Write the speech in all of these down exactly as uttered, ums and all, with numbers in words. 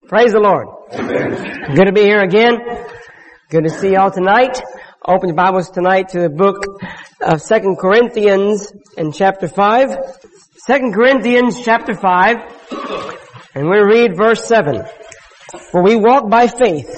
Praise the Lord. Amen. Good to be here again. Good to see y'all tonight. Open your Bibles tonight to the book of Second Corinthians in chapter five. Second Corinthians chapter five. And we read verse seven. For we walk by faith,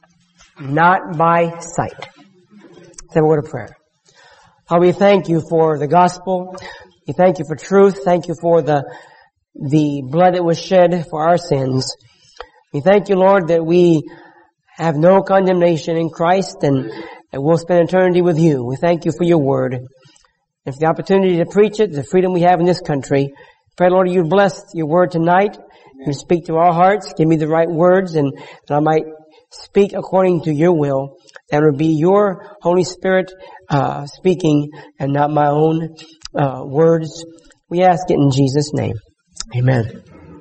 not by sight. Say a word of prayer. Father, we thank you for the gospel. We thank you for truth. Thank you for the the blood that was shed for our sins. We thank you, Lord, that we have no condemnation in Christ and that we'll spend eternity with you. We thank you for your word and for the opportunity to preach it, the freedom we have in this country. Pray, Lord, you bless your word tonight. You speak to our hearts. Give me the right words and that I might speak according to your will. That would be your Holy Spirit uh speaking and not my own uh words. We ask it in Jesus' name. Amen.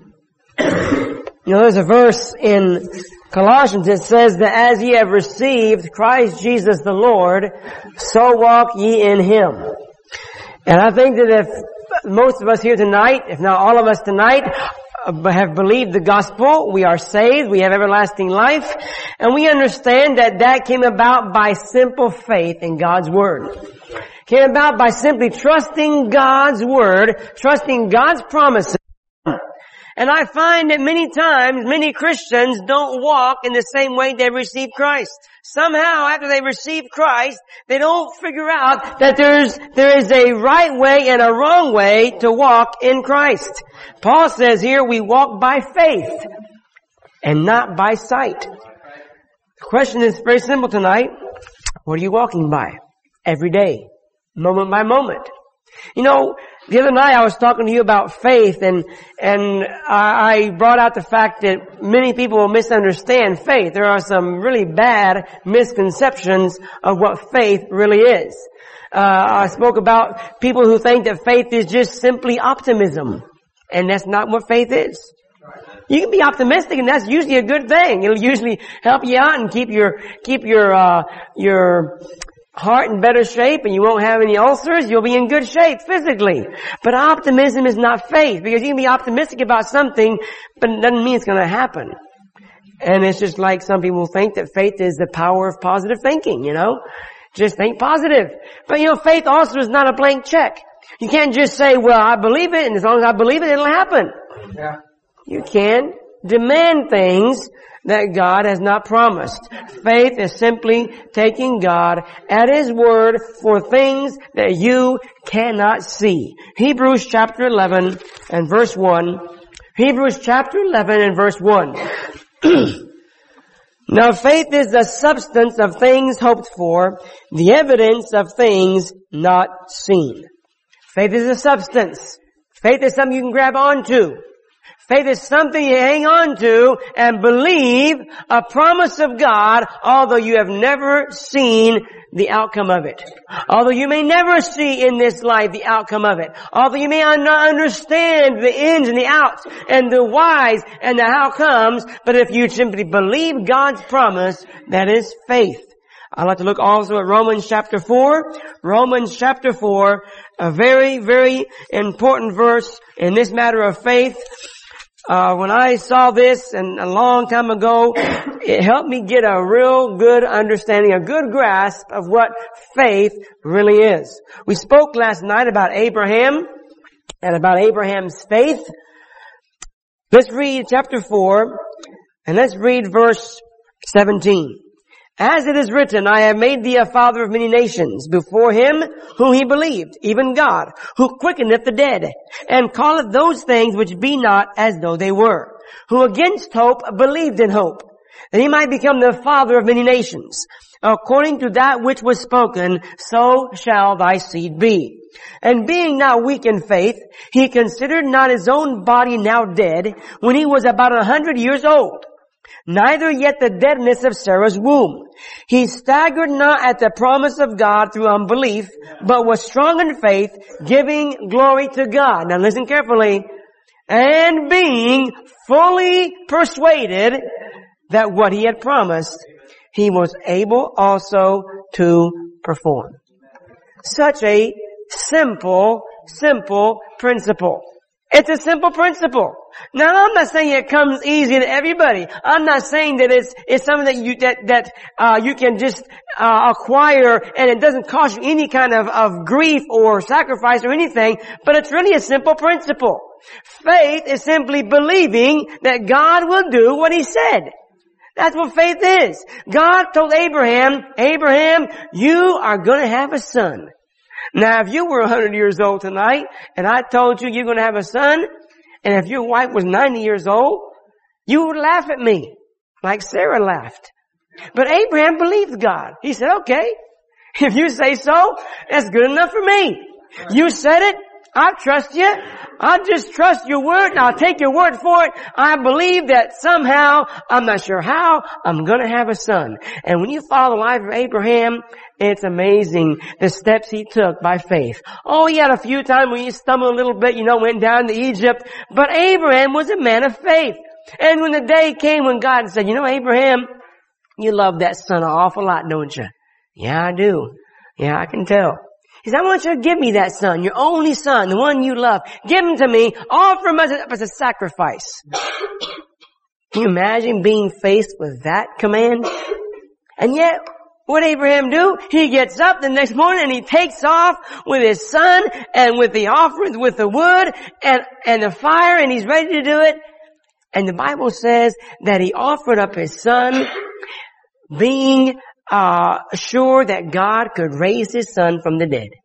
You know, there's a verse in Colossians that says that as ye have received Christ Jesus the Lord, so walk ye in Him. And I think that if most of us here tonight, if not all of us tonight, have believed the gospel, we are saved, we have everlasting life, and we understand that that came about by simple faith in God's Word. Came about by simply trusting God's Word, trusting God's promises. And I find that many times, many Christians don't walk in the same way they received Christ. Somehow, after they receive Christ, they don't figure out that there's, there is a right way and a wrong way to walk in Christ. Paul says here, we walk by faith and not by sight. The question is very simple tonight. What are you walking by? Every day. Moment by moment. You know, the other night I was talking to you about faith and, and I brought out the fact that many people will misunderstand faith. There are some really bad misconceptions of what faith really is. Uh, I spoke about people who think that faith is just simply optimism. And that's not what faith is. You can be optimistic and that's usually a good thing. It'll usually help you out and keep your, keep your, uh, your, heart in better shape and you won't have any ulcers, you'll be in good shape physically. But optimism is not faith because you can be optimistic about something, but it doesn't mean it's going to happen. And it's just like some people think that faith is the power of positive thinking, you know. Just think positive. But you know, faith also is not a blank check. You can't just say, well, I believe it and as long as I believe it, it'll happen. Yeah. You can demand things that God has not promised. Faith is simply taking God at His word for things that you cannot see. Hebrews chapter eleven and verse one. Hebrews chapter eleven and verse one. Now faith is the substance of things hoped for, the evidence of things not seen. Faith is a substance. Faith is something you can grab onto. Faith is something you hang on to and believe a promise of God, although you have never seen the outcome of it. Although you may never see in this life the outcome of it. Although you may not understand the ins and the outs and the whys and the how comes, but if you simply believe God's promise, that is faith. I'd like to look also at Romans chapter four. Romans chapter four, a very, very important verse in this matter of faith. Uh, when I saw this and a long time ago, it helped me get a real good understanding, a good grasp of what faith really is. We spoke last night about Abraham and about Abraham's faith. Let's read chapter four and let's read verse seventeen. As it is written, I have made thee a father of many nations before him whom he believed, even God, who quickeneth the dead, and calleth those things which be not as though they were, who against hope believed in hope, that he might become the father of many nations. According to that which was spoken, so shall thy seed be. And being now weak in faith, he considered not his own body now dead, when he was about a hundred years old. Neither yet the deadness of Sarah's womb. He staggered not at the promise of God through unbelief, but was strong in faith, giving glory to God. Now listen carefully. And being fully persuaded that what he had promised, he was able also to perform. Such a simple, simple principle. It's a simple principle. Now, I'm not saying it comes easy to everybody. I'm not saying that it's, it's something that you, that, that, uh, you can just, uh, acquire and it doesn't cost you any kind of, of grief or sacrifice or anything, but it's really a simple principle. Faith is simply believing that God will do what He said. That's what faith is. God told Abraham, Abraham, you are going to have a son. Now, if you were one hundred years old tonight and I told you you're going to have a son, and if your wife was ninety years old, you would laugh at me like Sarah laughed. But Abraham believed God. He said, okay, if you say so, that's good enough for me. You said it. I trust you. I just trust your word and I'll take your word for it. I believe that somehow, I'm not sure how, I'm gonna have a son. And when you follow the life of Abraham, it's amazing the steps he took by faith. Oh, he had a few times when he stumbled a little bit, you know, went down to Egypt. But Abraham was a man of faith. And when the day came when God said, you know, Abraham, you love that son an awful lot, don't you? Yeah, I do. Yeah, I can tell. He said, I want you to give me that son, your only son, the one you love. Give him to me, offer him as a, as a sacrifice. Can you imagine being faced with that command? And yet, what did Abraham do? He gets up the next morning and he takes off with his son and with the offerings, with the wood and, and the fire, and he's ready to do it. And the Bible says that he offered up his son, being Uh, sure that God could raise his son from the dead.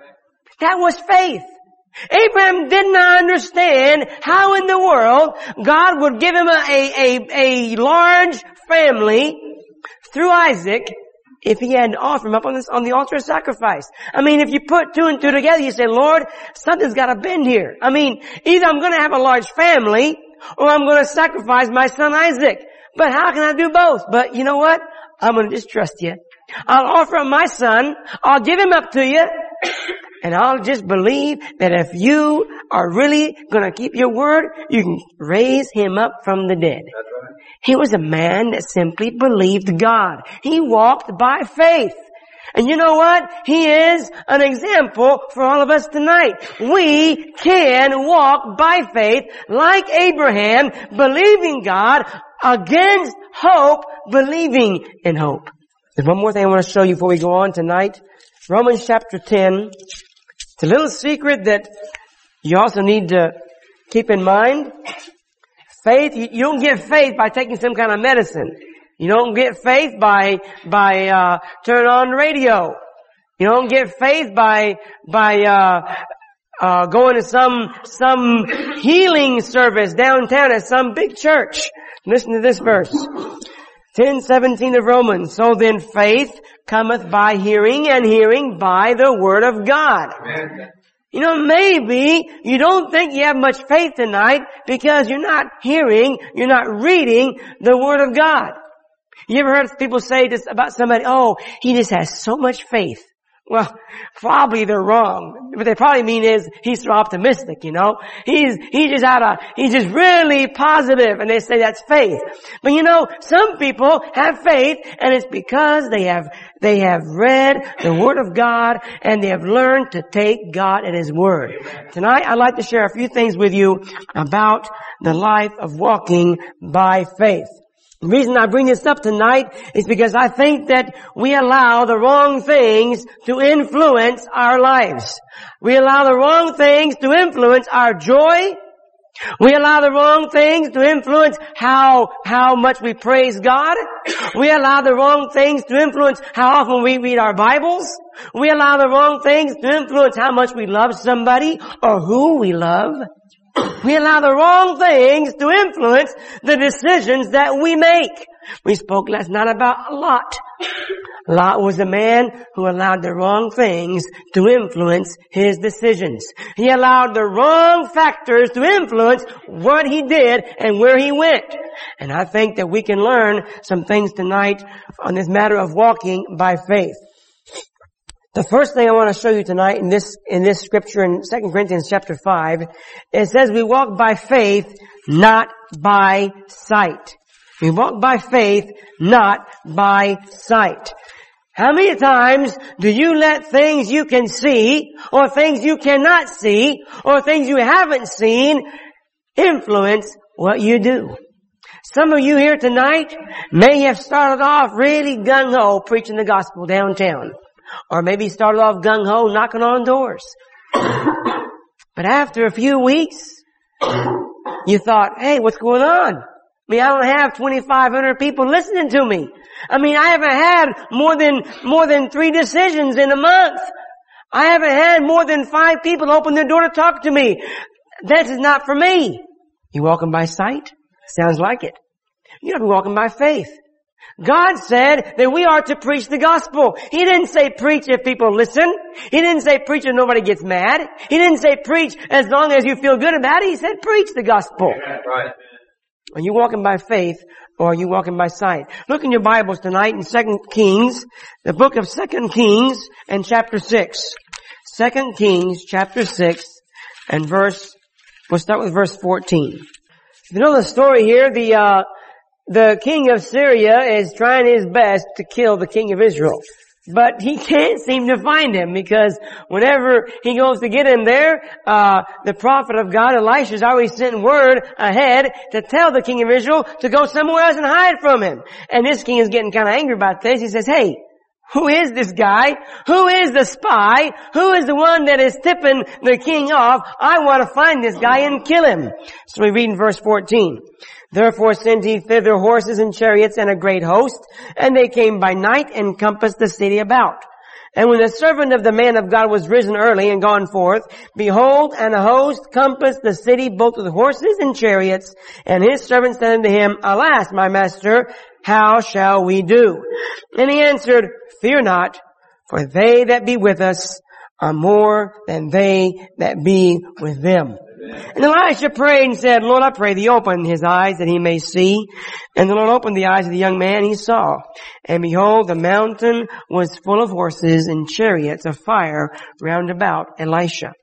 That was faith. Abraham did not understand how in the world God would give him a, a, a large family through Isaac if he had to offer him up on this, on the altar of sacrifice. I mean, if you put two and two together, you say, Lord, something's got to bend here. I mean, either I'm going to have a large family or I'm going to sacrifice my son Isaac. But how can I do both? But you know what? I'm going to just trust you. I'll offer up my son. I'll give him up to you. And I'll just believe that if you are really going to keep your word, you can raise him up from the dead. That's right. He was a man that simply believed God. He walked by faith. And you know what? He is an example for all of us tonight. We can walk by faith like Abraham, believing God against hope, believing in hope. There's one more thing I want to show you before we go on tonight. Romans chapter ten. It's a little secret that you also need to keep in mind. Faith, you don't get faith by taking some kind of medicine. You don't get faith by, by, uh, turning on the radio. You don't get faith by, by, uh, uh, going to some, some healing service downtown at some big church. Listen to this verse. ten seventeen of Romans. So then faith cometh by hearing, and hearing by the word of God. Amen. You know, maybe you don't think you have much faith tonight because you're not hearing, you're not reading the word of God. You ever heard people say this about somebody? Oh, he just has so much faith. Well, probably they're wrong. What they probably mean is he's so optimistic, you know. He's, he's just out of, he's just really positive, and they say that's faith. But you know, some people have faith, and it's because they have, they have read the Word of God, and they have learned to take God at His Word. Tonight, I'd like to share a few things with you about the life of walking by faith. The reason I bring this up tonight is because I think that we allow the wrong things to influence our lives. We allow the wrong things to influence our joy. We allow the wrong things to influence how, how much we praise God. We allow the wrong things to influence how often we read our Bibles. We allow the wrong things to influence how much we love somebody or who we love. We allow the wrong things to influence the decisions that we make. We spoke last night about Lot. Lot was a man who allowed the wrong things to influence his decisions. He allowed the wrong factors to influence what he did and where he went. And I think that we can learn some things tonight on this matter of walking by faith. The first thing I want to show you tonight in this, in this scripture in Second Corinthians chapter five, it says we walk by faith, not by sight. We walk by faith, not by sight. How many times do you let things you can see, or things you cannot see, or things you haven't seen, influence what you do. Some of you here tonight may have started off really gung-ho preaching the gospel downtown. Or maybe started off gung-ho knocking on doors. But after a few weeks, you thought, hey, what's going on? I mean, I don't have twenty-five hundred people listening to me. I mean, I haven't had more than, more than three decisions in a month. I haven't had more than five people open their door to talk to me. This is not for me. You walking by sight? Sounds like it. You're not walking by faith. God said that we are to preach the gospel. He didn't say preach if people listen. He didn't say preach if nobody gets mad. He didn't say preach as long as you feel good about it. He said preach the gospel. Right. Are you walking by faith or are you walking by sight? Look in your Bibles tonight in Second Kings, the book of Second Kings and chapter six. Second Kings chapter six and verse, we'll start with verse fourteen. You know the story here, the, uh, the king of Syria is trying his best to kill the king of Israel. But he can't seem to find him because whenever he goes to get him there, uh, the prophet of God, Elisha's always sent word ahead to tell the king of Israel to go somewhere else and hide from him. And this king is getting kind of angry about this. He says, hey, who is this guy? Who is the spy? Who is the one that is tipping the king off? I want to find this guy and kill him. So we read in verse fourteen. Therefore sent he thither horses and chariots and a great host, and they came by night and compassed the city about. And when the servant of the man of God was risen early and gone forth, behold, and a host compassed the city both with horses and chariots. And his servant said unto him, Alas, my master, how shall we do? And he answered, Fear not, for they that be with us are more than they that be with them. And Elisha prayed and said, Lord, I pray thee open his eyes that he may see. And the Lord opened the eyes of the young man, he saw. And behold, the mountain was full of horses and chariots of fire round about Elisha.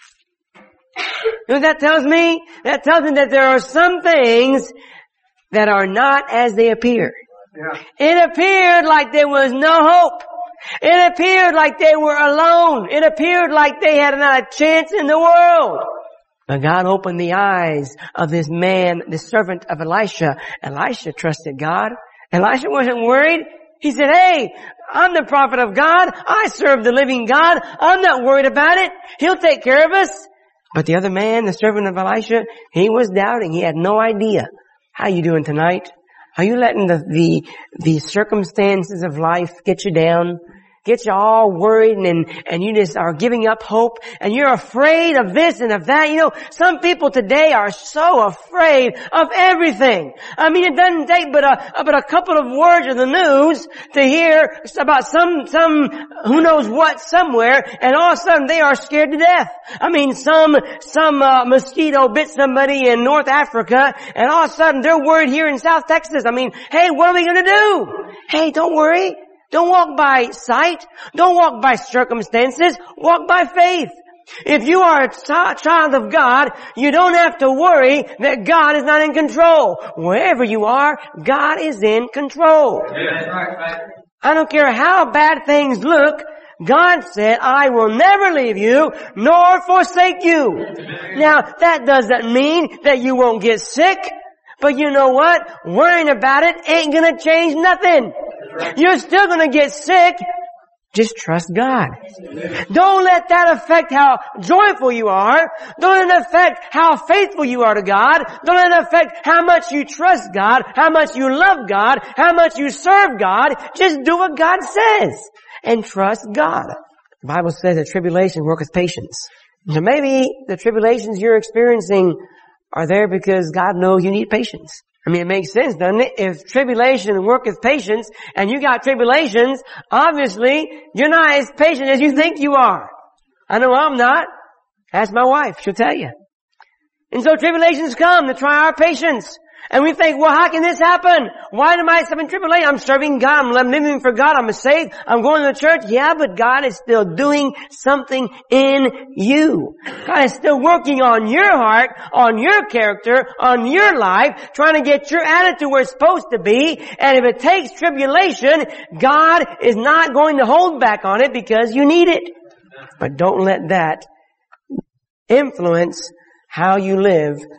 You know what that tells me? That tells me that there are some things that are not as they appear. Yeah. It appeared like there was no hope. It appeared like they were alone. It appeared like they had not a chance in the world. But God opened the eyes of this man, the servant of Elisha. Elisha trusted God. Elisha wasn't worried. He said, hey, I'm the prophet of God. I serve the living God. I'm not worried about it. He'll take care of us. But the other man, the servant of Elisha, he was doubting. He had no idea. How you doing tonight? Are you letting the, the, the circumstances of life get you down? Get you all worried and, and you just are giving up hope and you're afraid of this and of that. You know, some people today are so afraid of everything. I mean, it doesn't take but a, but a couple of words of the news to hear about some, some, who knows what somewhere, and all of a sudden they are scared to death. I mean, some, some, uh, mosquito bit somebody in North Africa and all of a sudden they're worried here in South Texas. I mean, hey, what are we gonna do? Hey, don't worry. Don't walk by sight. Don't walk by circumstances. Walk by faith. If you are a ch- child of God, you don't have to worry that God is not in control. Wherever you are, God is in control. Yeah, right, right. I don't care how bad things look. God said, I will never leave you nor forsake you. Now, that doesn't mean that you won't get sick. But you know what? Worrying about it ain't gonna change nothing. You're still gonna get sick. Just trust God. Don't let that affect how joyful you are. Don't let it affect how faithful you are to God. Don't let it affect how much you trust God, how much you love God, how much you serve God. Just do what God says and trust God. The Bible says that tribulation worketh patience. So maybe the tribulations you're experiencing are there because God knows you need patience. I mean, it makes sense, doesn't it? If tribulation worketh patience, and you got tribulations, obviously, you're not as patient as you think you are. I know I'm not. Ask my wife, she'll tell you. And so tribulations come to try our patience. And we think, well, how can this happen? Why am I having tribulation? I'm serving God. I'm living for God. I'm saved. I'm going to the church. Yeah, but God is still doing something in you. God is still working on your heart, on your character, on your life, trying to get your attitude where it's supposed to be. And if it takes tribulation, God is not going to hold back on it because you need it. But don't let that influence how you live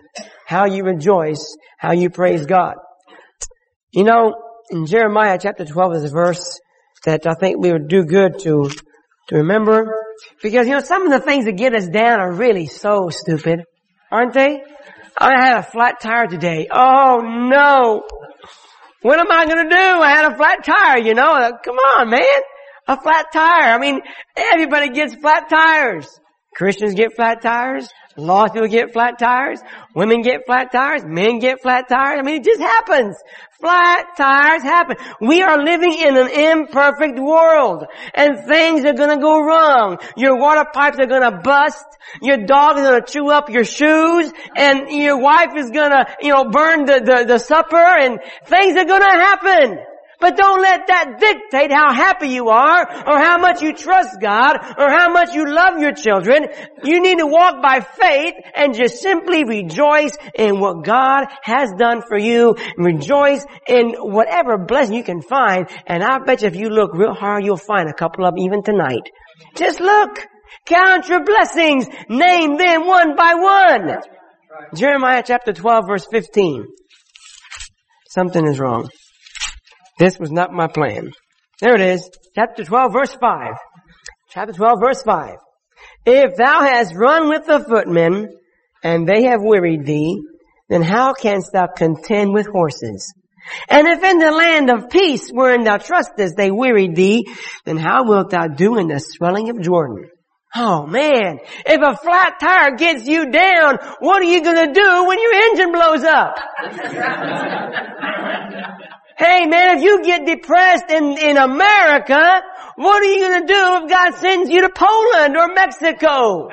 how you rejoice, how you praise God. You know, in Jeremiah chapter twelve is a verse that I think we would do good to, to remember. Because, you know, some of the things that get us down are really so stupid, aren't they? I had a flat tire today. Oh no! What am I gonna do? I had a flat tire, you know. Come on, man. A flat tire. I mean, everybody gets flat tires. Christians get flat tires. Lost people get flat tires. Women get flat tires. Men get flat tires. I mean, it just happens. Flat tires happen. We are living in an imperfect world. And things are gonna go wrong. Your water pipes are gonna bust. Your dog is gonna chew up your shoes. And your wife is gonna, you know, burn the, the, the supper. And things are gonna happen. But don't let that dictate how happy you are, or how much you trust God, or how much you love your children. You need to walk by faith and just simply rejoice in what God has done for you. Rejoice in whatever blessing you can find. And I bet you if you look real hard, you'll find a couple of them even tonight. Just look. Count your blessings. Name them one by one. Jeremiah chapter twelve verse fifteen. Something is wrong. This was not my plan. There it is. Chapter twelve verse five. Chapter twelve verse five. If thou hast run with the footmen, and they have wearied thee, then how canst thou contend with horses? And if in the land of peace wherein thou trustest they wearied thee, then how wilt thou do in the swelling of Jordan? Oh man, if a flat tire gets you down, what are you gonna do when your engine blows up? Hey man, if you get depressed in, in America, what are you gonna do if God sends you to Poland or Mexico?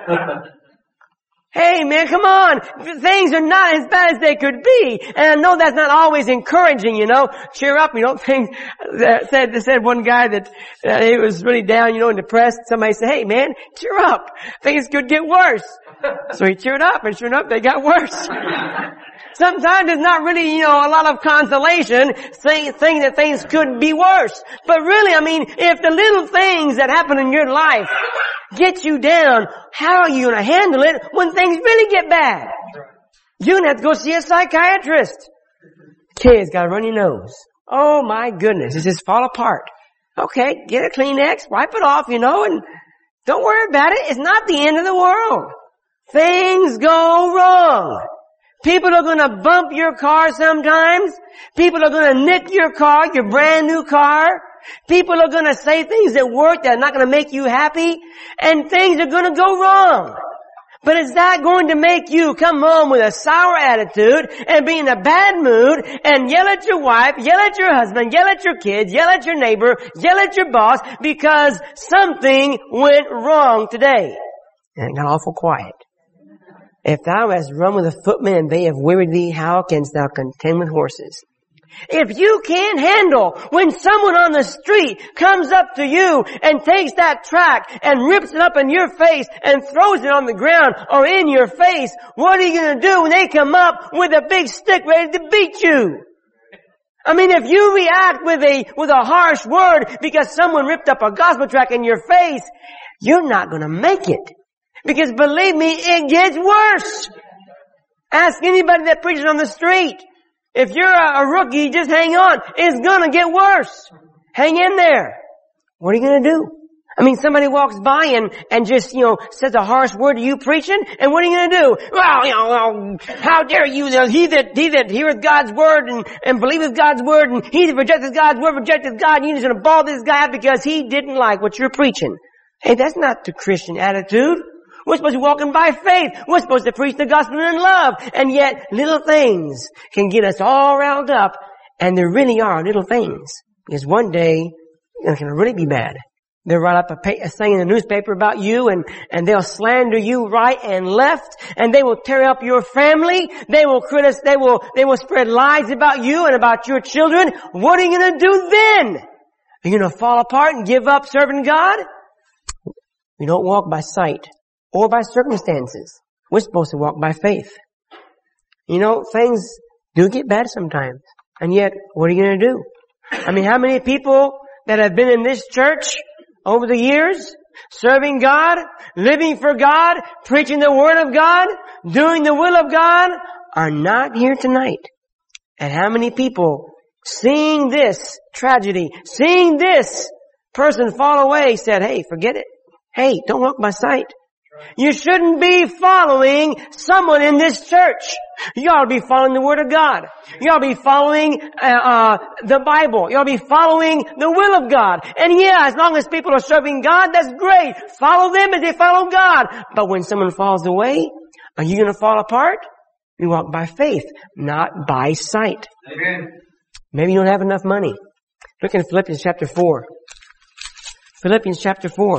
Hey man, come on. Things are not as bad as they could be. And I know that's not always encouraging, you know. Cheer up, you know. Things, uh, said, said one guy that uh, he was really down, you know, and depressed. Somebody said, hey man, cheer up. Things could get worse. So he cheered up, and sure enough, they got worse. Sometimes it's not really, you know, a lot of consolation saying, saying that things could be worse. But really, I mean, if the little things that happen in your life get you down, how are you going to handle it when things really get bad? You're going to have to go see a psychiatrist. Kids got a runny nose. Oh my goodness, it just fall apart. Okay, get a Kleenex, wipe it off, you know, and don't worry about it. It's not the end of the world. Things go wrong. People are going to bump your car sometimes. People are going to nick your car, your brand new car. People are going to say things at work that are not going to make you happy. And things are going to go wrong. But is that going to make you come home with a sour attitude and be in a bad mood and yell at your wife, yell at your husband, yell at your kids, yell at your neighbor, yell at your boss because something went wrong today? And it got awful quiet. If thou hast run with the footmen and they have wearied thee, how canst thou contend with horses? If you can't handle when someone on the street comes up to you and takes that tract and rips it up in your face and throws it on the ground or in your face, what are you going to do when they come up with a big stick ready to beat you? I mean, if you react with a, with a harsh word because someone ripped up a gospel tract in your face, you're not going to make it. Because believe me, it gets worse. Ask anybody that preaches on the street. If you're a, a rookie, just hang on. It's gonna get worse. Hang in there. What are you gonna do? I mean, somebody walks by and, and just, you know, says a harsh word to you preaching, and what are you gonna do? Well, you know, well, how dare you, you know, he that, he that heareth God's word and, and believeth God's word, and he that rejecteth God's word rejecteth God, and you're just gonna ball this guy out because he didn't like what you're preaching. Hey, that's not the Christian attitude. We're supposed to be walking by faith. We're supposed to preach the gospel in love. And yet, little things can get us all riled up. And there really are little things. Because one day, it can really be bad. They'll write up a, pay, a thing in the newspaper about you, and, and they'll slander you right and left. And they will tear up your family. They will criticize, they will, they will spread lies about you and about your children. What are you going to do then? Are you going to fall apart and give up serving God? We don't walk by sight or by circumstances. We're supposed to walk by faith. You know, things do get bad sometimes. And yet, what are you going to do? I mean, how many people that have been in this church over the years, serving God, living for God, preaching the Word of God, doing the will of God, are not here tonight? And how many people, seeing this tragedy, seeing this person fall away, said, hey, forget it. Hey, don't walk by sight. You shouldn't be following someone in this church. You ought to be following the Word of God. You ought to be following uh, uh the Bible. You ought to be following the will of God. And yeah, as long as people are serving God, that's great. Follow them as they follow God. But when someone falls away, are you going to fall apart? You walk by faith, not by sight. Amen. Maybe you don't have enough money. Look in Philippians chapter four. Philippians chapter four.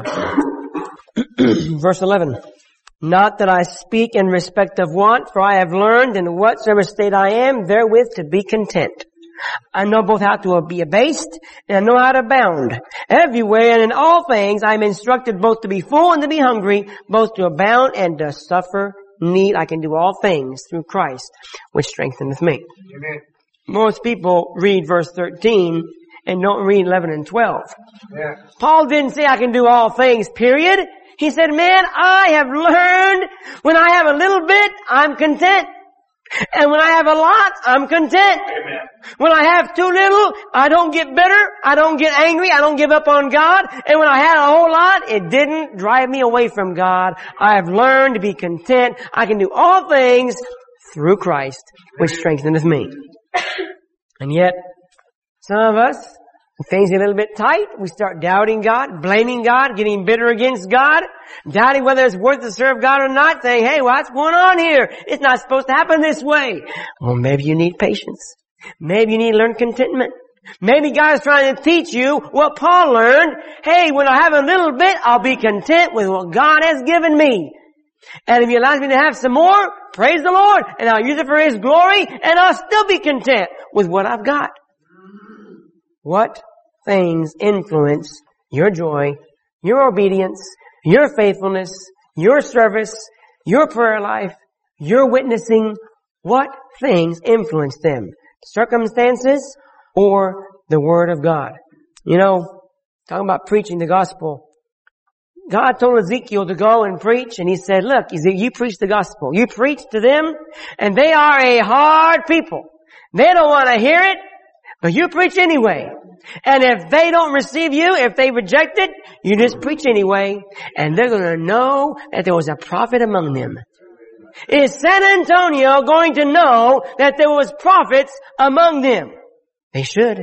Verse eleven. Not that I speak in respect of want, for I have learned in whatsoever state I am, therewith to be content. I know both how to be abased, and I know how to abound. Everywhere and in all things I am instructed both to be full and to be hungry, both to abound and to suffer need. I can do all things through Christ, which strengtheneth me. Amen. Most people read verse thirteen and don't read eleven and twelve. Yeah. Paul didn't say I can do all things, period. He said, man, I have learned when I have a little bit, I'm content. And when I have a lot, I'm content. Amen. When I have too little, I don't get bitter, I don't get angry, I don't give up on God. And when I had a whole lot, it didn't drive me away from God. I have learned to be content. I can do all things through Christ, which strengtheneth me. And yet, some of us, when things get a little bit tight, we start doubting God, blaming God, getting bitter against God, doubting whether it's worth to serve God or not, saying, hey, what's going on here? It's not supposed to happen this way. Well, maybe you need patience. Maybe you need to learn contentment. Maybe God is trying to teach you what Paul learned. Hey, when I have a little bit, I'll be content with what God has given me. And if He allows me to have some more, praise the Lord, and I'll use it for His glory, and I'll still be content with what I've got. What things influence your joy, your obedience, your faithfulness, your service, your prayer life, your witnessing? What things influence them? Circumstances or the Word of God? You know, talking about preaching the gospel. God told Ezekiel to go and preach, and He said, look, Ezekiel, you preach the gospel. You preach to them, and they are a hard people. They don't want to hear it, but you preach anyway. And if they don't receive you, if they reject it, you just preach anyway. And they're going to know that there was a prophet among them. Is San Antonio going to know that there was prophets among them? They should.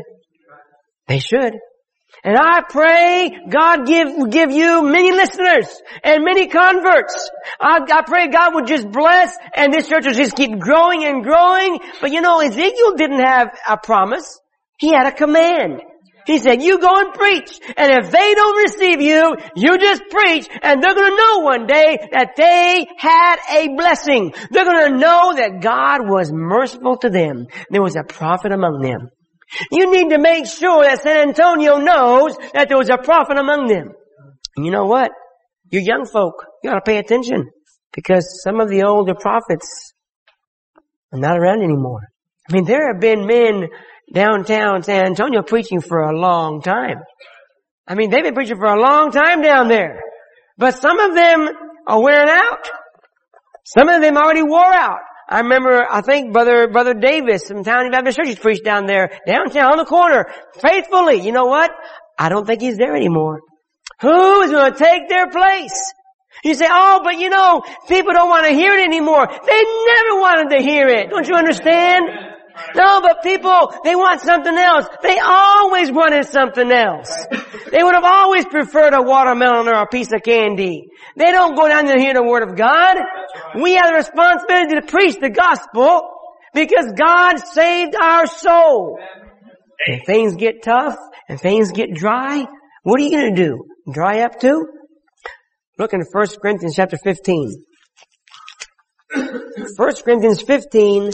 They should. And I pray God give, give you many listeners and many converts. I, I pray God would just bless and this church will just keep growing and growing. But you know, Ezekiel didn't have a promise. He had a command. He said, you go and preach. And if they don't receive you, you just preach. And they're going to know one day that they had a blessing. They're going to know that God was merciful to them. There was a prophet among them. You need to make sure that San Antonio knows that there was a prophet among them. And you know what? You young folk, you got to pay attention. Because some of the older prophets are not around anymore. I mean, there have been men downtown San Antonio preaching for a long time. I mean, they've been preaching for a long time down there. But some of them are wearing out. Some of them already wore out. I remember, I think Brother, Brother Davis from Town Baptist Church preached down there, downtown on the corner, faithfully. You know what? I don't think he's there anymore. Who is going to take their place? You say, oh, but you know, people don't want to hear it anymore. They never wanted to hear it. Don't you understand? No, but people, they want something else. They always wanted something else. They would have always preferred a watermelon or a piece of candy. They don't go down there and hear the Word of God. We have the responsibility to preach the gospel because God saved our soul. If things get tough and things get dry, what are you going to do? Dry up too? Look in First Corinthians chapter fifteen. First Corinthians fifteen.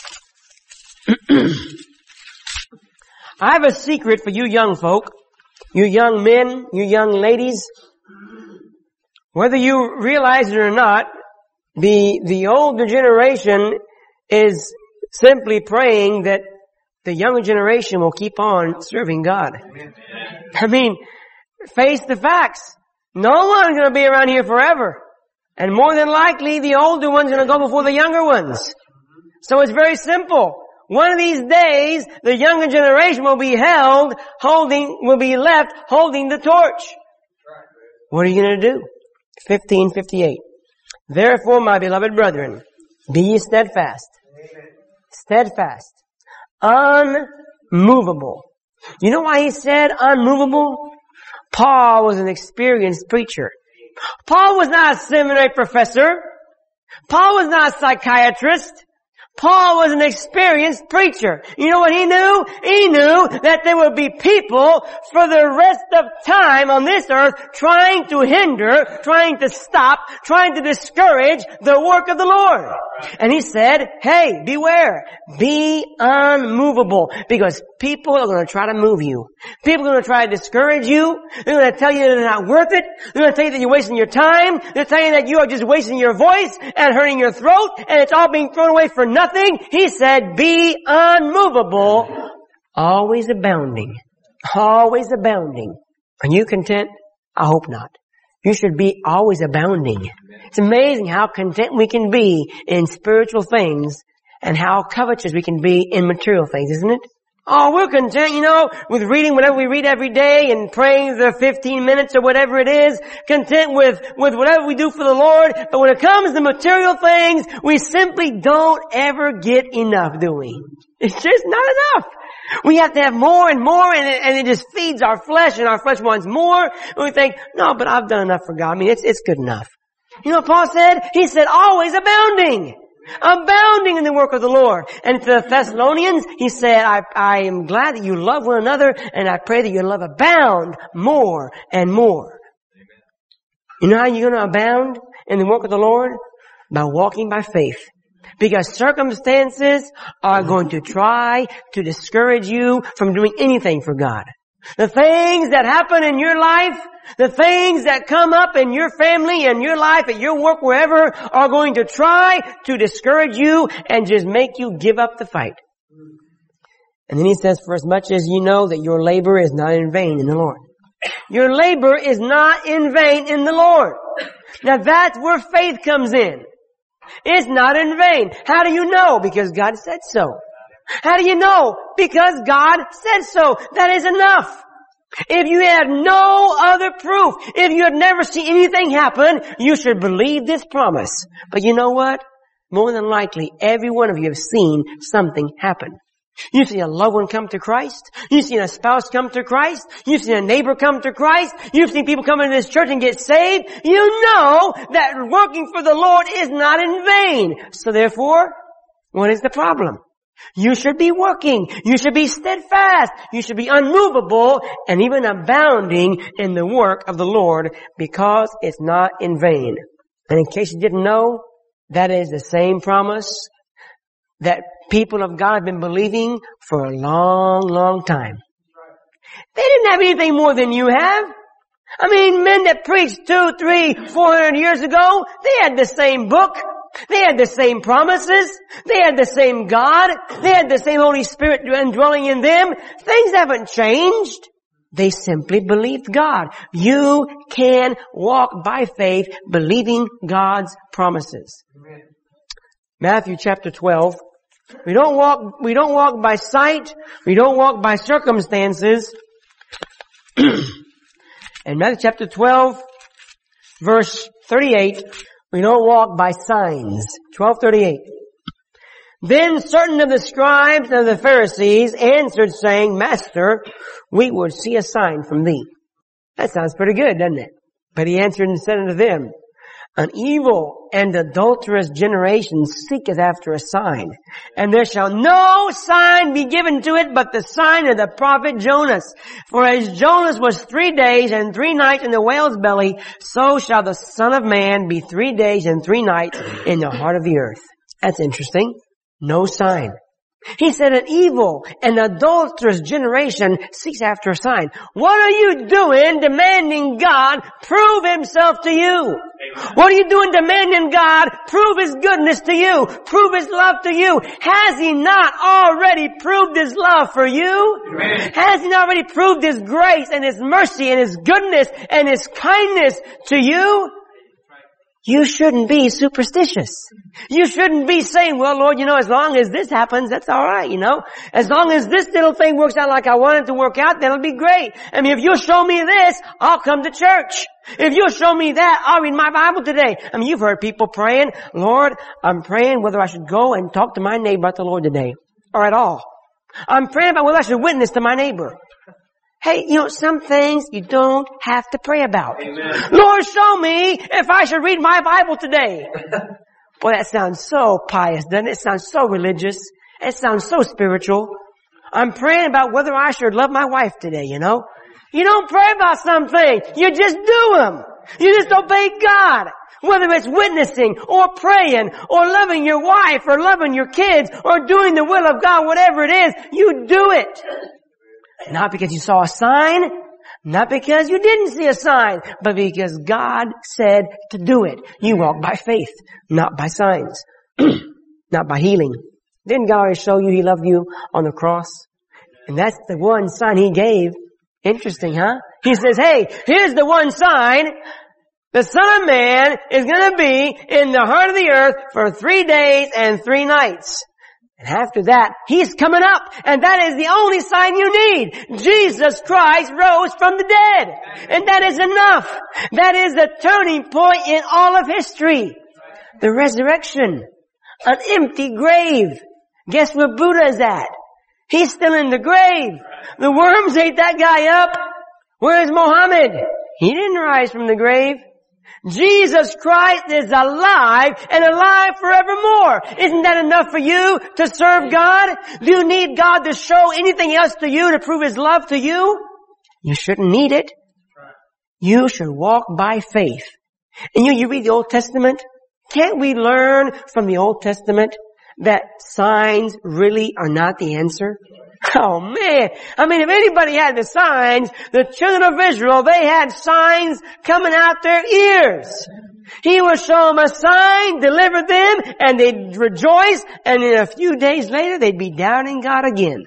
I have a secret for you young folk, you young men, you young ladies. Whether you realize it or not, the, the older generation is simply praying that the younger generation will keep on serving God. I mean, face the facts. No one's going to be around here forever. And more than likely, the older ones are going to go before the younger ones. So it's very simple. One of these days, the younger generation will be held, holding, will be left holding the torch. What are you going to do? fifteen fifty-eight. Therefore, my beloved brethren, be ye steadfast. Steadfast. Unmovable. You know why he said unmovable? Paul was an experienced preacher. Paul was not a seminary professor. Paul was not a psychiatrist. Paul was an experienced preacher. You know what he knew? He knew that there would be people for the rest of time on this earth trying to hinder, trying to stop, trying to discourage the work of the Lord. And he said, hey, beware. Be unmovable. Because people are going to try to move you. People are going to try to discourage you. They're going to tell you that it's not worth it. They're going to tell you that you're wasting your time. They're telling you that you are just wasting your voice and hurting your throat and it's all being thrown away for nothing. He said, be unmovable, always abounding, always abounding. Are you content? I hope not. You should be always abounding. It's amazing how content we can be in spiritual things and how covetous we can be in material things, isn't it? Oh, we're content, you know, with reading whatever we read every day and praying the fifteen minutes or whatever it is. Content with, with whatever we do for the Lord. But when it comes to material things, we simply don't ever get enough, do we? It's just not enough. We have to have more and more, and it, and it just feeds our flesh, and our flesh wants more. And we think, no, but I've done enough for God. I mean, it's, it's good enough. You know what Paul said? He said, always abounding. Abounding in the work of the Lord. And to the Thessalonians, he said, I, I am glad that you love one another, and I pray that your love abound more and more. Amen. You know how you're going to abound in the work of the Lord? By walking by faith. Because circumstances are going to try to discourage you from doing anything for God. The things that happen in your life, the things that come up in your family and your life, at your work, wherever, are going to try to discourage you and just make you give up the fight. And then he says, for as much as you know that your labor is not in vain in the Lord. Your labor is not in vain in the Lord. Now that's where faith comes in. It's not in vain. How do you know? Because God said so. How do you know? Because God said so. That is enough. If you had no other proof, if you had never seen anything happen, you should believe this promise. But you know what? More than likely, every one of you have seen something happen. You've seen a loved one come to Christ. You've seen a spouse come to Christ. You've seen a neighbor come to Christ. You've seen people come into this church and get saved. You know that working for the Lord is not in vain. So therefore, what is the problem? You should be working. You should be steadfast. You should be unmovable and even abounding in the work of the Lord because it's not in vain. And in case you didn't know, that is the same promise that people of God have been believing for a long, long time. They didn't have anything more than you have. I mean, men that preached two, three, four hundred years ago, they had the same book. They had the same promises. They had the same God. They had the same Holy Spirit dwelling in them. Things haven't changed. They simply believed God. You can walk by faith believing God's promises. Amen. Matthew chapter twelve. We don't walk, we don't walk by sight. We don't walk by circumstances. In Matthew chapter twelve, verse thirty-eight, we don't walk by signs. twelve thirty-eight. Then certain of the scribes and of the Pharisees answered, saying, Master, we would see a sign from thee. That sounds pretty good, doesn't it? But he answered and said unto them, An evil and adulterous generation seeketh after a sign, and there shall no sign be given to it but the sign of the prophet Jonas. For as Jonas was three days and three nights in the whale's belly, so shall the Son of Man be three days and three nights in the heart of the earth. That's interesting. No sign. He said an evil and adulterous generation seeks after a sign. What are you doing demanding God prove Himself to you? Amen. What are you doing demanding God prove His goodness to you? Prove His love to you? Has He not already proved His love for you? Amen. Has He not already proved His grace and His mercy and His goodness and His kindness to you? You shouldn't be superstitious. You shouldn't be saying, well, Lord, you know, as long as this happens, that's all right, you know. As long as this little thing works out like I want it to work out, that'll be great. I mean, if you'll show me this, I'll come to church. If you'll show me that, I'll read my Bible today. I mean, you've heard people praying, Lord, I'm praying whether I should go and talk to my neighbor about the Lord today, or at all. I'm praying about whether I should witness to my neighbor. Hey, you know, some things you don't have to pray about. Amen. Lord, show me if I should read my Bible today. Boy, that sounds so pious, doesn't it? It sounds so religious. It sounds so spiritual. I'm praying about whether I should love my wife today, you know. You don't pray about something. You just do them. You just obey God. Whether it's witnessing or praying or loving your wife or loving your kids or doing the will of God, whatever it is, you do it. Not because you saw a sign, not because you didn't see a sign, but because God said to do it. You walk by faith, not by signs, not by healing. Didn't God always show you He loved you on the cross? And that's the one sign He gave. Interesting, huh? He says, hey, here's the one sign. The Son of Man is going to be in the heart of the earth for three days and three nights. And after that, He's coming up. And that is the only sign you need. Jesus Christ rose from the dead. And that is enough. That is the turning point in all of history. The resurrection. An empty grave. Guess where Buddha is at? He's still in the grave. The worms ate that guy up. Where's Mohammed? He didn't rise from the grave. Jesus Christ is alive and alive forevermore. Isn't that enough for you to serve God? Do you need God to show anything else to you to prove His love to you? You shouldn't need it. You should walk by faith. And you, you read the Old Testament. Can't we learn from the Old Testament that signs really are not the answer? Oh man. I mean, if anybody had the signs, the children of Israel, they had signs coming out their ears. He would show them a sign, deliver them, and they'd rejoice, and in a few days later, they'd be doubting God again.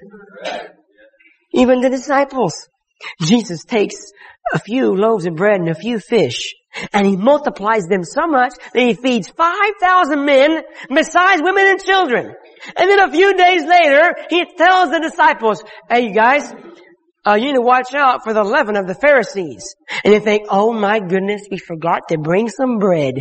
Even the disciples. Jesus takes a few loaves of bread and a few fish, and He multiplies them so much that He feeds five thousand men besides women and children. And then a few days later, He tells the disciples, hey, you guys, uh, you need to watch out for the leaven of the Pharisees. And they think, oh my goodness, we forgot to bring some bread.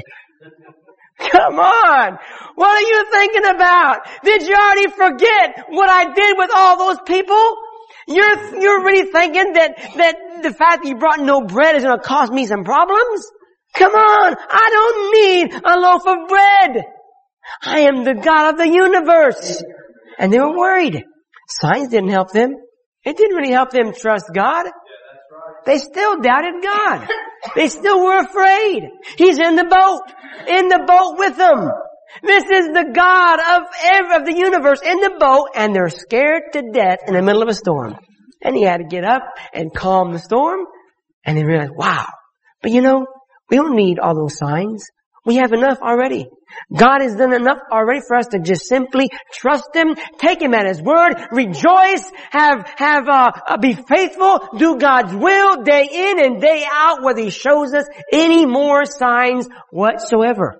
Come on! What are you thinking about? Did you already forget what I did with all those people? You're, you're really thinking that, that the fact that you brought no bread is going to cause me some problems? Come on! I don't need a loaf of bread! I am the God of the universe. And they were worried. Signs didn't help them. It didn't really help them trust God. They still doubted God. They still were afraid. He's in the boat. In the boat with them. This is the God of every, of the universe in the boat, and they're scared to death in the middle of a storm. And He had to get up and calm the storm. And they realized, wow. But you know, we don't need all those signs. We have enough already. God has done enough already for us to just simply trust Him, take Him at His word, rejoice, have, have, uh, uh, be faithful, do God's will day in and day out, whether He shows us any more signs whatsoever.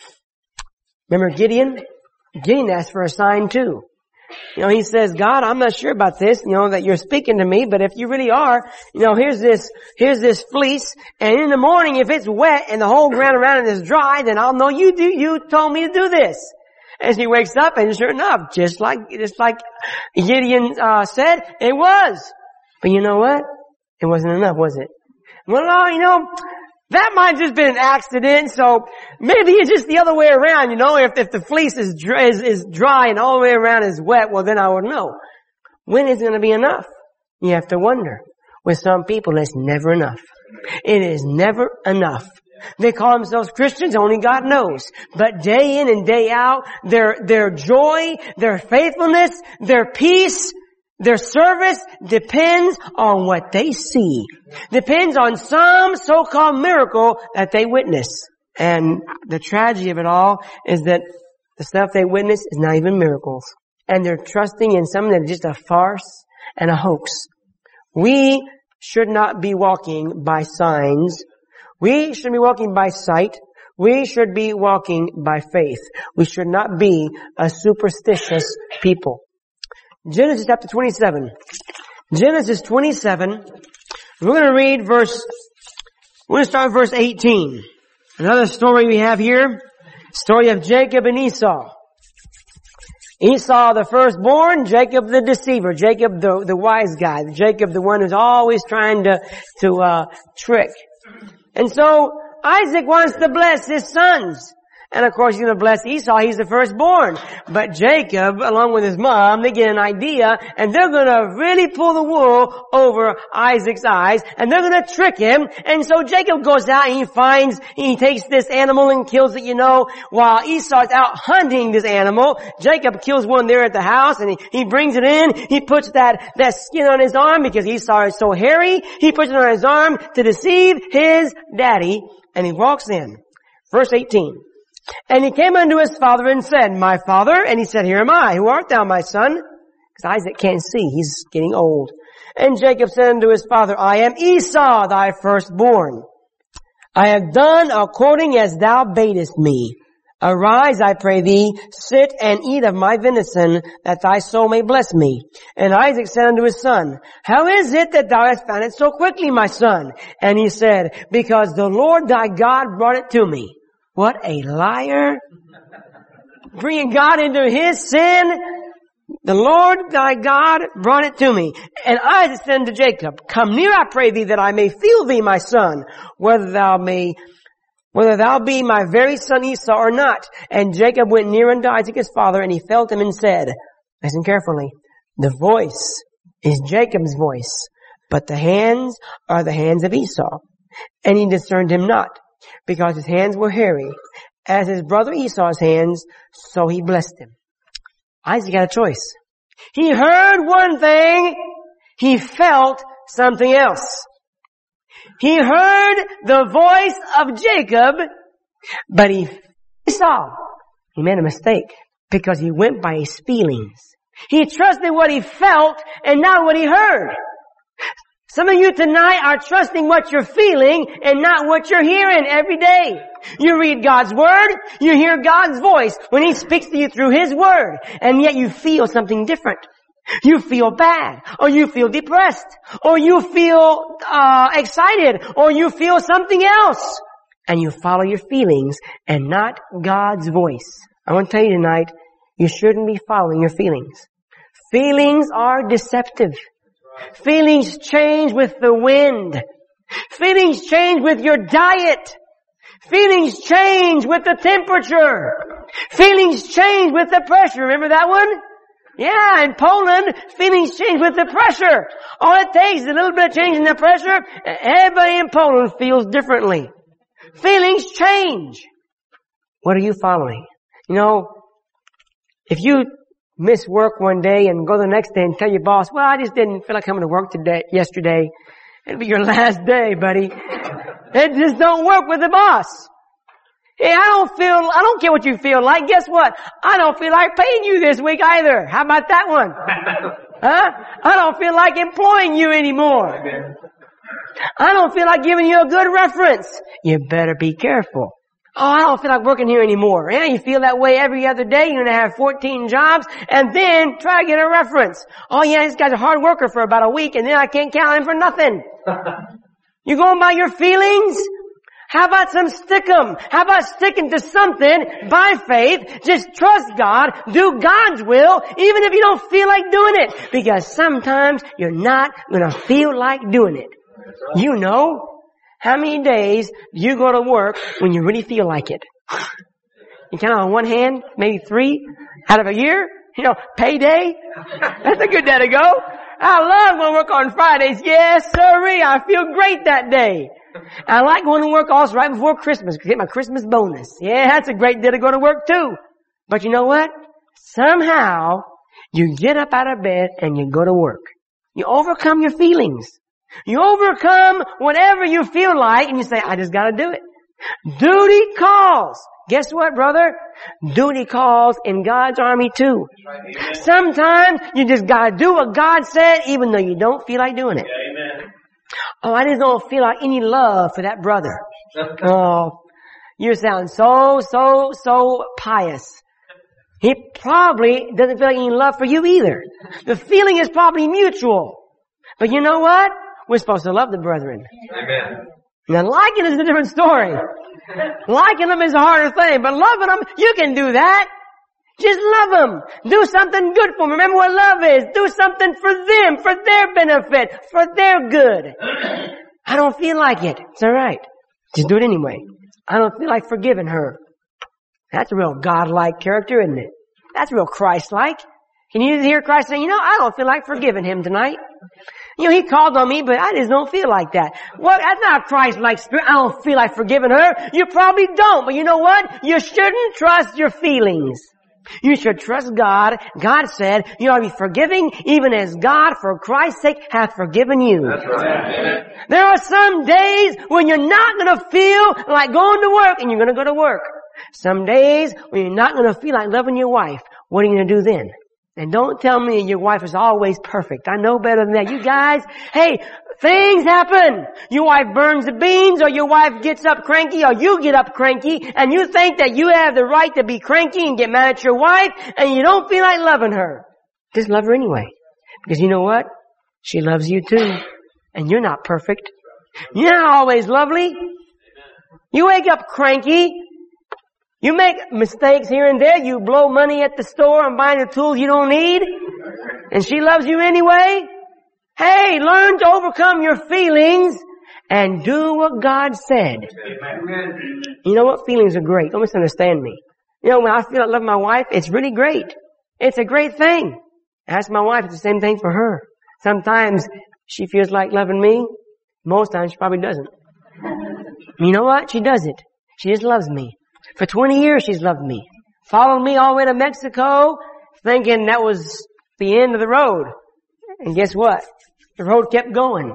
Remember Gideon? Gideon asked for a sign too. You know, he says, God, I'm not sure about this, you know, that you're speaking to me, but if you really are, you know, here's this, here's this fleece, and in the morning, if it's wet and the whole ground around it is dry, then I'll know you do, you told me to do this. As he wakes up, and sure enough, just like, just like Gideon, uh, said, it was. But you know what? It wasn't enough, was it? Well, no, you know, that might have just been an accident, so maybe it's just the other way around, you know. If, if the fleece is, dry, is, is dry and all the way around is wet, well then I would know. When is it going to be enough? You have to wonder. With some people, it's never enough. It is never enough. They call themselves Christians, only God knows. But day in and day out, their, their joy, their faithfulness, their peace, their service depends on what they see. Depends on some so-called miracle that they witness. And the tragedy of it all is that the stuff they witness is not even miracles. And they're trusting in something that's just a farce and a hoax. We should not be walking by signs. We should be walking by sight. We should be walking by faith. We should not be a superstitious people. Genesis chapter twenty-seven. Genesis twenty-seven. We're going to read verse, we're going to start with verse eighteen. Another story we have here. Story of Jacob and Esau. Esau the firstborn, Jacob the deceiver, Jacob the, the wise guy, Jacob the one who's always trying to, to, uh, trick. And so, Isaac wants to bless his sons. And of course he's going to bless Esau, he's the firstborn. But Jacob, along with his mom, they get an idea, and they're going to really pull the wool over Isaac's eyes, and they're going to trick him. And so Jacob goes out and he finds, he takes this animal and kills it, you know, while Esau's out hunting this animal. Jacob kills one there at the house, and he, he brings it in, he puts that, that skin on his arm because Esau is so hairy. He puts it on his arm to deceive his daddy, and he walks in. Verse eighteen. And he came unto his father and said, My father. And he said, Here am I. Who art thou, my son? Because Isaac can't see. He's getting old. And Jacob said unto his father, I am Esau, thy firstborn. I have done according as thou badest me. Arise, I pray thee, sit and eat of my venison, that thy soul may bless me. And Isaac said unto his son, How is it that thou hast found it so quickly, my son? And he said, Because the Lord thy God brought it to me. What a liar. Bringing God into his sin. The Lord thy God brought it to me. And Isaac said unto Jacob, Come near, I pray thee, that I may feel thee, my son, whether thou may, whether thou be my very son Esau or not. And Jacob went near unto Isaac his father, and he felt him and said, listen carefully, the voice is Jacob's voice, but the hands are the hands of Esau. And he discerned him not, because his hands were hairy, as his brother Esau's hands, so he blessed him. Isaac had a choice. He heard one thing, he felt something else. He heard the voice of Jacob, but he saw. He made a mistake, because he went by his feelings. He trusted what he felt and not what he heard. Some of you tonight are trusting what you're feeling and not what you're hearing every day. You read God's Word, you hear God's voice when He speaks to you through His Word, and yet you feel something different. You feel bad, or you feel depressed, or you feel uh excited, or you feel something else. And you follow your feelings and not God's voice. I want to tell you tonight, you shouldn't be following your feelings. Feelings are deceptive. Feelings change with the wind. Feelings change with your diet. Feelings change with the temperature. Feelings change with the pressure. Remember that one? Yeah, in Poland, feelings change with the pressure. All it takes is a little bit of change in the pressure, and everybody in Poland feels differently. Feelings change. What are you following? You know, if you miss work one day and go the next day and tell your boss, well, I just didn't feel like coming to work today, yesterday. It'll be your last day, buddy. It just don't work with the boss. Hey, I don't feel, I don't care what you feel like. Guess what? I don't feel like paying you this week either. How about that one? Huh? I don't feel like employing you anymore. I don't feel like giving you a good reference. You better be careful. Oh, I don't feel like working here anymore. Yeah, you feel that way every other day. You're going to have fourteen jobs, and then try to get a reference. Oh yeah, this guy's a hard worker for about a week, and then I can't count him for nothing. You going by your feelings? How about some stickum? How about sticking to something by faith? Just trust God, do God's will, even if you don't feel like doing it. Because sometimes you're not going to feel like doing it. You know? How many days do you go to work when you really feel like it? You count on one hand, maybe three out of a year. You know, payday. That's a good day to go. I love going to work on Fridays. Yes, sirree. I feel great that day. I like going to work also right before Christmas to get my Christmas bonus. Yeah, that's a great day to go to work too. But you know what? Somehow you get up out of bed and you go to work. You overcome your feelings. You overcome whatever you feel like, and you say, I just gotta do it. Duty calls. Guess what, brother? Duty calls in God's army too. Sometimes you just gotta do what God said, even though you don't feel like doing it. Oh, I just don't feel like any love for that brother. Oh, You sound so, so, so pious. He probably doesn't feel like any love for you either. The feeling is probably mutual. But you know what? We're supposed to love the brethren. Amen. Now liking is a different story. Liking them is a harder thing, but loving them, you can do that. Just love them. Do something good for them. Remember what love is. Do something for them, for their benefit, for their good. I don't feel like it. It's alright. Just do it anyway. I don't feel like forgiving her. That's a real God-like character, isn't it? That's real Christ-like. Can you hear Christ saying, you know, I don't feel like forgiving him tonight. You know, he called on me, but I just don't feel like that. Well, that's not a Christ-like spirit. I don't feel like forgiving her. You probably don't, but you know what? You shouldn't trust your feelings. You should trust God. God said you ought to be forgiving even as God, for Christ's sake, hath forgiven you. That's right. There are some days when you're not going to feel like going to work, and you're going to go to work. Some days when you're not going to feel like loving your wife. What are you going to do then? And don't tell me your wife is always perfect. I know better than that. You guys, hey, things happen. Your wife burns the beans, or your wife gets up cranky, or you get up cranky, and you think that you have the right to be cranky and get mad at your wife, and you don't feel like loving her. Just love her anyway. Because you know what? She loves you too. And you're not perfect. You're not always lovely. You wake up cranky. You make mistakes here and there. You blow money at the store and buy the tools you don't need. And she loves you anyway. Hey, learn to overcome your feelings and do what God said. You know what? Feelings are great. Don't misunderstand me. You know, when I feel like loving my wife, it's really great. It's a great thing. Ask my wife, it's the same thing for her. Sometimes she feels like loving me. Most times she probably doesn't. You know what? She does it. She just loves me. For twenty years she's loved me. Followed me all the way to Mexico, thinking that was the end of the road. And guess what? The road kept going.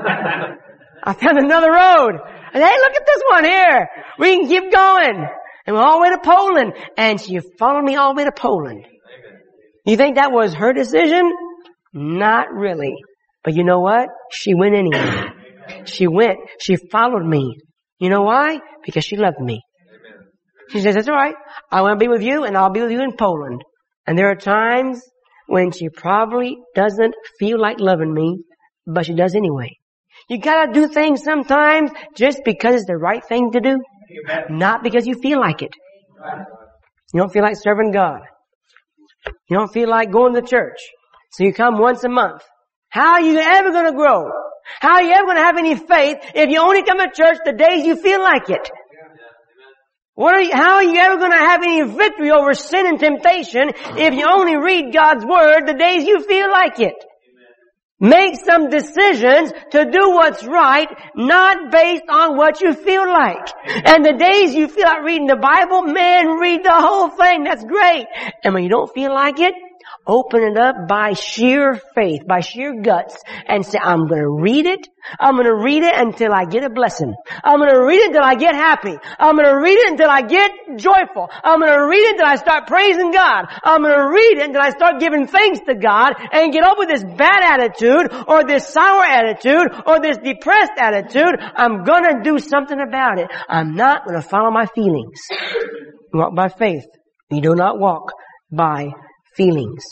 I found another road. And hey, look at this one here. We can keep going. And we're all the way to Poland. And she followed me all the way to Poland. You think that was her decision? Not really. But you know what? She went anyway. She went. She followed me. You know why? Because she loved me. She says, that's all right. I want to be with you, and I'll be with you in Poland. And there are times when she probably doesn't feel like loving me, but she does anyway. You gotta do things sometimes just because it's the right thing to do, not because you feel like it. You don't feel like serving God. You don't feel like going to church. So you come once a month. How are you ever gonna grow? How are you ever gonna have any faith if you only come to church the days you feel like it? What are you, how are you ever going to have any victory over sin and temptation if you only read God's Word the days you feel like it? Make some decisions to do what's right, not based on what you feel like. And the days you feel like reading the Bible, man, read the whole thing. That's great. And when you don't feel like it, open it up by sheer faith, by sheer guts, and say, I'm going to read it. I'm going to read it until I get a blessing. I'm going to read it until I get happy. I'm going to read it until I get joyful. I'm going to read it until I start praising God. I'm going to read it until I start giving thanks to God and get over this bad attitude or this sour attitude or this depressed attitude. I'm going to do something about it. I'm not going to follow my feelings. You walk by faith. You do not walk by feelings.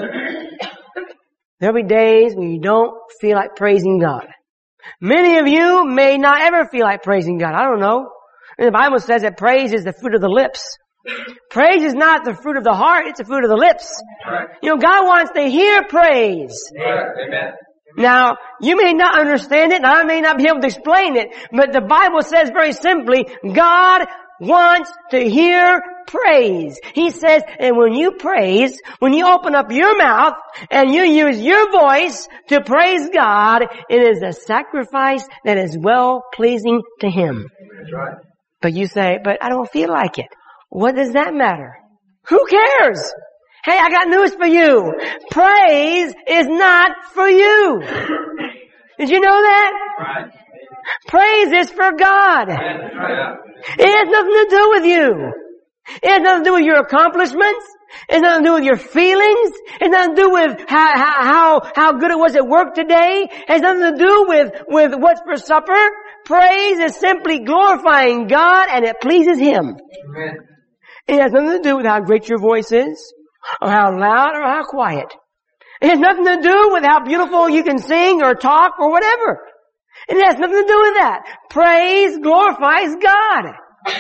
There'll be days when you don't feel like praising God. Many of you may not ever feel like praising God. I don't know. And the Bible says that praise is the fruit of the lips. Praise is not the fruit of the heart, it's the fruit of the lips. You know, God wants to hear praise. Amen. Now, you may not understand it, and I may not be able to explain it, but the Bible says very simply, God wants to hear praise. He says, and when you praise, when you open up your mouth and you use your voice to praise God, it is a sacrifice that is well pleasing to Him. That's right. But you say, but I don't feel like it. What does that matter? Who cares? Hey, I got news for you. Praise is not for you. Did you know that? Right. Praise is for God. Right. It has nothing to do with you. It has nothing to do with your accomplishments. It's nothing to do with your feelings. It's nothing to do with how, how, how, how good it was at work today. It has nothing to do with, with what's for supper. Praise is simply glorifying God, and it pleases Him. Amen. It has nothing to do with how great your voice is, or how loud, or how quiet. It has nothing to do with how beautiful you can sing or talk or whatever. It has nothing to do with that. Praise glorifies God.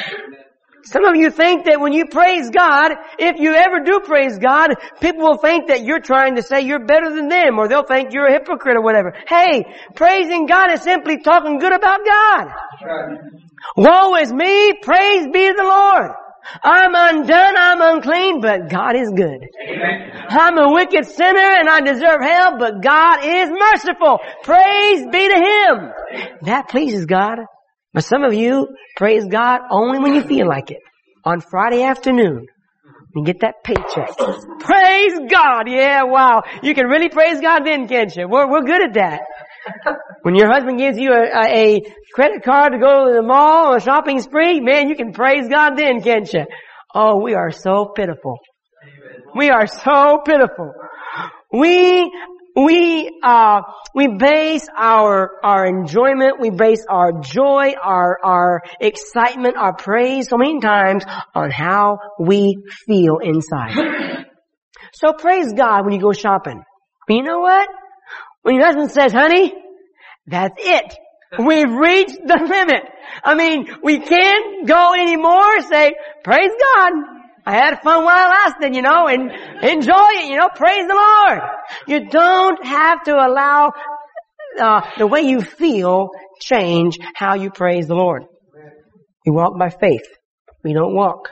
Some of you think that when you praise God, if you ever do praise God, people will think that you're trying to say you're better than them, or they'll think you're a hypocrite or whatever. Hey, praising God is simply talking good about God. Right. Woe is me, praise be to the Lord. I'm undone, I'm unclean, but God is good. Amen. I'm a wicked sinner and I deserve hell, but God is merciful. Praise be to Him. That pleases God. But some of you praise God only when you feel like it. On Friday afternoon, you get that paycheck. Praise God! Yeah, wow. You can really praise God then, can't you? We're, we're good at that. When your husband gives you a, a credit card to go to the mall or a shopping spree, man, you can praise God then, can't you? Oh, we are so pitiful. We are so pitiful. We, we, uh, we base our, our enjoyment, we base our joy, our, our excitement, our praise so many times on how we feel inside. So praise God when you go shopping. But you know what? When your husband says, honey, that's it. We've reached the limit. I mean, we can't go anymore. Say, praise God. I had fun while it lasted, you know, and enjoy it, you know, praise the Lord. You don't have to allow uh, the way you feel change how you praise the Lord. We walk by faith. We don't walk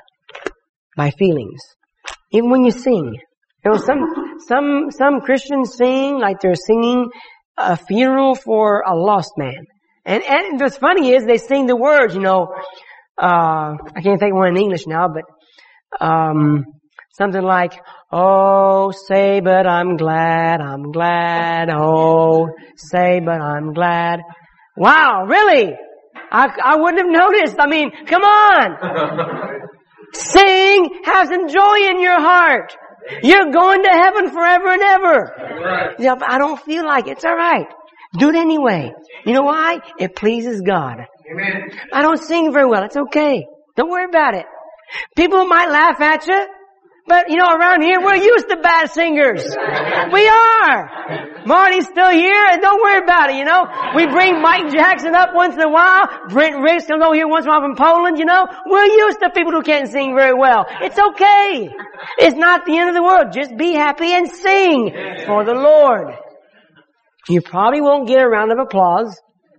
by feelings. Even when you sing. You know, some, some, some Christians sing like they're singing a funeral for a lost man. And, and what's funny is they sing the words, you know, uh, I can't think of one in English now, but, um, something like, oh, say, but I'm glad, I'm glad, oh, say, but I'm glad. Wow, really? I, I wouldn't have noticed. I mean, come on. Sing, have some joy in your heart. You're going to heaven forever and ever. Right. Yeah, but I don't feel like it. It's alright. Do it anyway. You know why? It pleases God. Amen. I don't sing very well. It's okay. Don't worry about it. People might laugh at you, but you know, around here we're used to bad singers. We are. Marty's still here, and don't worry about it, you know. We bring Mike Jackson up once in a while. Brent Riggs comes over here once in a while from Poland, you know. We're used to people who can't sing very well. It's okay. It's not the end of the world. Just be happy and sing for the Lord. You probably won't get a round of applause,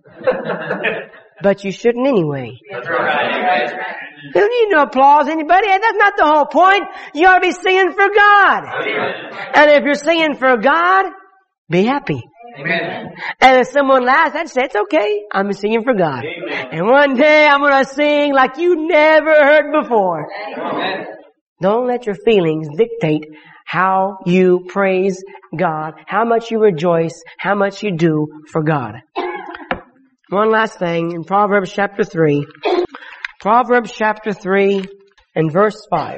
but you shouldn't anyway. That's right. You don't need no applause, anybody. That's not the whole point. You ought to be singing for God. And if you're singing for God, be happy. Amen. And if someone laughs, I'd say, it's okay. I'm singing for God. Amen. And one day I'm going to sing like you never heard before. Amen. Don't let your feelings dictate how you praise God, how much you rejoice, how much you do for God. One last thing, in Proverbs chapter three. Proverbs chapter three and verse five.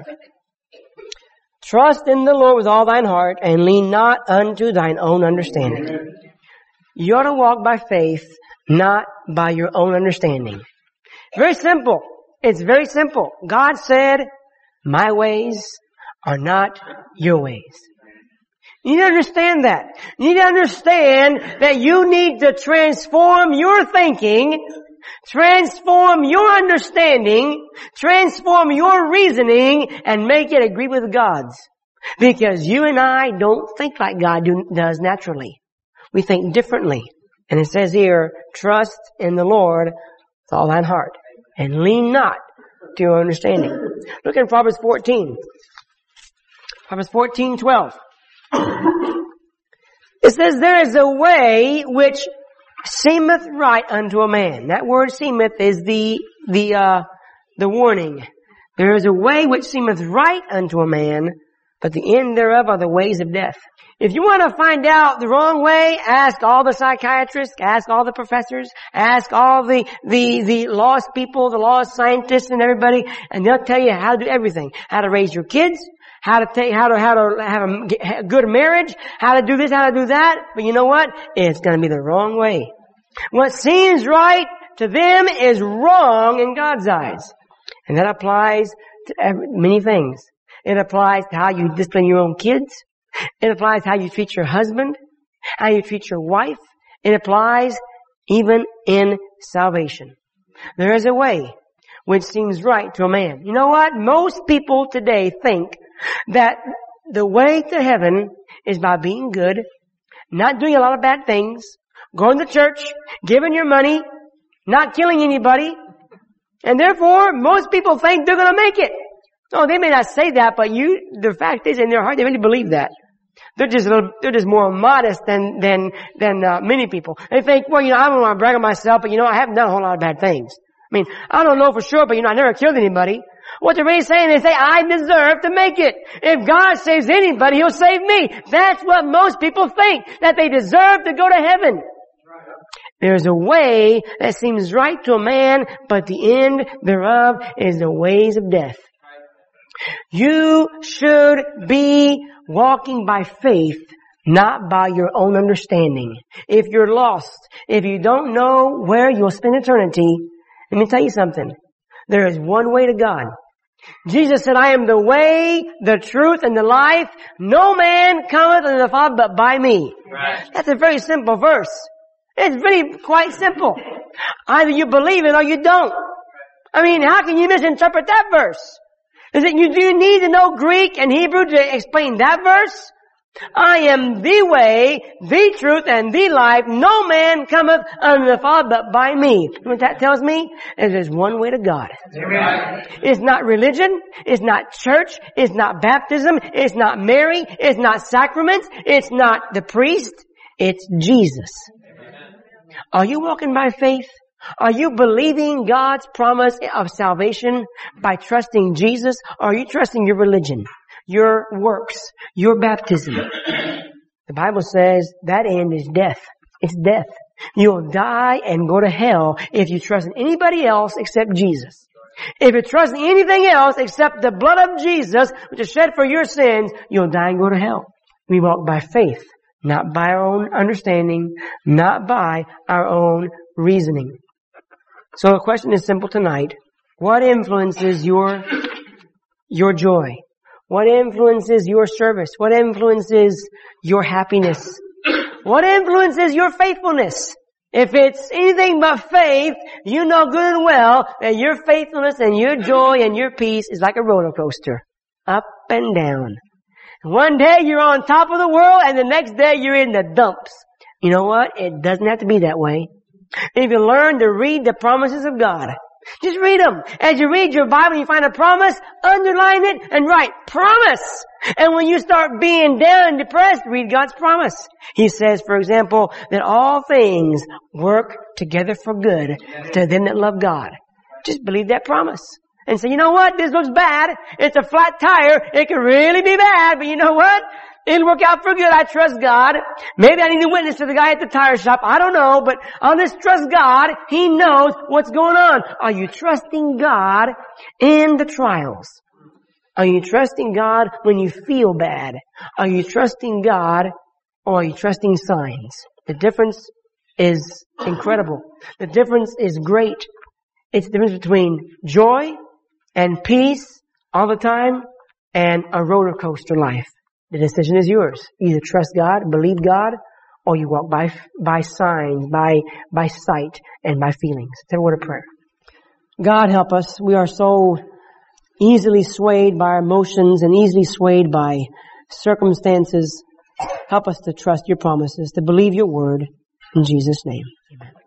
Trust in the Lord with all thine heart, and lean not unto thine own understanding. You ought to walk by faith, not by your own understanding. Very simple. It's very simple. God said, my ways are not your ways. You need to understand that. You need to understand that you need to transform your thinking, transform your understanding, transform your reasoning, and make it agree with God's. Because you and I don't think like God do, does naturally. We think differently. And it says here, trust in the Lord with all thine heart, and lean not to your understanding. Look at Proverbs fourteen. Proverbs fourteen twelve. It says, there is a way which seemeth right unto a man. That word seemeth is the, the, uh, the warning. There is a way which seemeth right unto a man, but the end thereof are the ways of death. If you want to find out the wrong way, ask all the psychiatrists, ask all the professors, ask all the, the, the lost people, the lost scientists and everybody, and they'll tell you how to do everything. How to raise your kids, how to take, how to, how to have a, a good marriage, how to do this, how to do that. But you know what? It's going to be the wrong way. What seems right to them is wrong in God's eyes. And that applies to every, many things. It applies to how you discipline your own kids. It applies to how you treat your husband, how you treat your wife. It applies even in salvation. There is a way which seems right to a man. You know what? Most people today think that the way to heaven is by being good, not doing a lot of bad things, going to church, giving your money, not killing anybody, and therefore most people think they're going to make it. Oh, they may not say that, but you, the fact is in their heart they really believe that. They're just a little, they're just more modest than than than uh, many people. They think, well, you know, I don't want to brag on myself, but you know, I haven't done a whole lot of bad things. I mean, I don't know for sure, but you know, I never killed anybody. What they're really saying, they say, I deserve to make it. If God saves anybody, He'll save me. That's what most people think, that they deserve to go to heaven. There's a way that seems right to a man, but the end thereof is the ways of death. You should be walking by faith, not by your own understanding. If you're lost, if you don't know where you'll spend eternity, let me tell you something. There is one way to God. Jesus said, I am the way, the truth, and the life. No man cometh unto the Father but by me. Right. That's a very simple verse. It's really quite simple. Either you believe it or you don't. I mean, how can you misinterpret that verse? Is it you do need to know Greek and Hebrew to explain that verse? I am the way, the truth, and the life. No man cometh unto the Father but by me. You know what that tells me? Is there's one way to God. Amen. It's not religion. It's not church. It's not baptism. It's not Mary. It's not sacraments. It's not the priest. It's Jesus. Amen. Are you walking by faith? Are you believing God's promise of salvation by trusting Jesus? Or are you trusting your religion, your works, your baptism? The Bible says that end is death. It's death. You'll die and go to hell if you trust in anybody else except Jesus. If you trust in anything else except the blood of Jesus, which is shed for your sins, you'll die and go to hell. We walk by faith, not by our own understanding, not by our own reasoning. So the question is simple tonight. What influences your, your joy? What influences your service? What influences your happiness? What influences your faithfulness? If it's anything but faith, you know good and well that your faithfulness and your joy and your peace is like a roller coaster. Up and down. One day you're on top of the world and the next day you're in the dumps. You know what? It doesn't have to be that way. If you learn to read the promises of God, just read them. As you read your Bible, you find a promise, underline it, and write, promise. And when you start being down and depressed, read God's promise. He says, for example, that all things work together for good to them that love God. Just believe that promise. And say, you know what? This looks bad. It's a flat tire. It could really be bad, but you know what? It'll work out for good. I trust God. Maybe I need to witness to the guy at the tire shop. I don't know, but I'll just trust God. He knows what's going on. Are you trusting God in the trials? Are you trusting God when you feel bad? Are you trusting God or are you trusting signs? The difference is incredible. The difference is great. It's the difference between joy and peace all the time and a roller coaster life. The decision is yours. Either trust God, believe God, or you walk by by signs, by by sight, and by feelings. Say a word of prayer. God help us. We are so easily swayed by our emotions and easily swayed by circumstances. Help us to trust your promises, to believe your word. In Jesus' name, amen.